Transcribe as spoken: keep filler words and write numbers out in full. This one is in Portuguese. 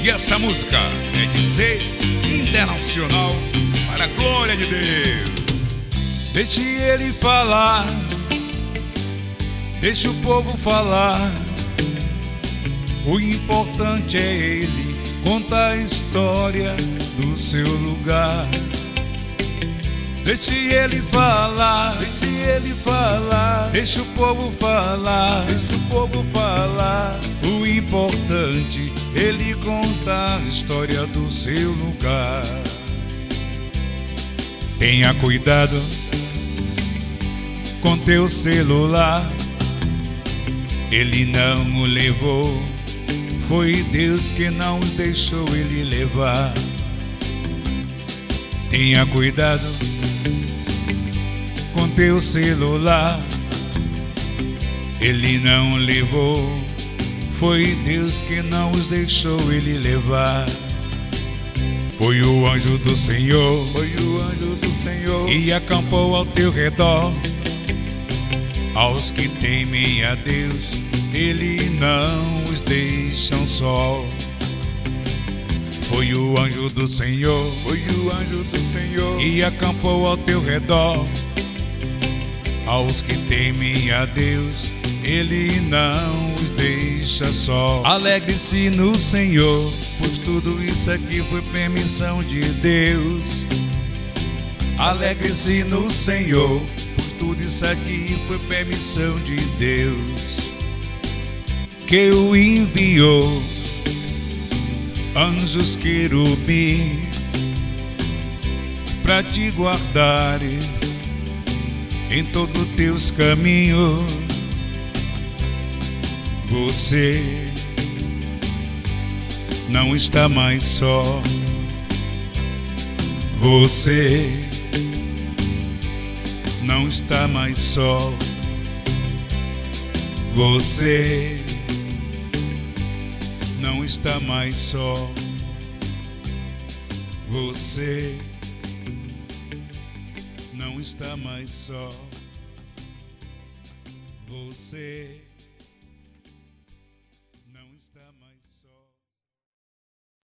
E essa música é dizer internacional para a glória de Deus. Deixe ele falar, deixe o povo falar. O importante é ele contar a história do seu lugar. Deixe ele falar, deixe ele falar, deixe o povo falar, deixe o povo falar. O importante é ele contar a história do seu lugar. Tenha cuidado com teu celular, ele não o levou, foi Deus que não os deixou ele levar. Tenha cuidado com teu celular, ele não levou, foi Deus que não os deixou ele levar. Foi o anjo do Senhor, foi o anjo do Senhor que acampou ao teu redor. Aos que temem a Deus, ele não os deixa só. Foi o anjo do Senhor, foi o anjo do Senhor que acampou ao teu redor. Aos que temem a Deus, ele não os deixa só. Alegre-se no Senhor, pois tudo isso aqui foi permissão de Deus. Alegre-se no Senhor, pois tudo isso aqui foi permissão de Deus, que o enviou anjos querubins pra te guardares em todos os teus caminhos. Você não está mais só. Você não está mais só. Você não está mais só. Você não está mais só. Você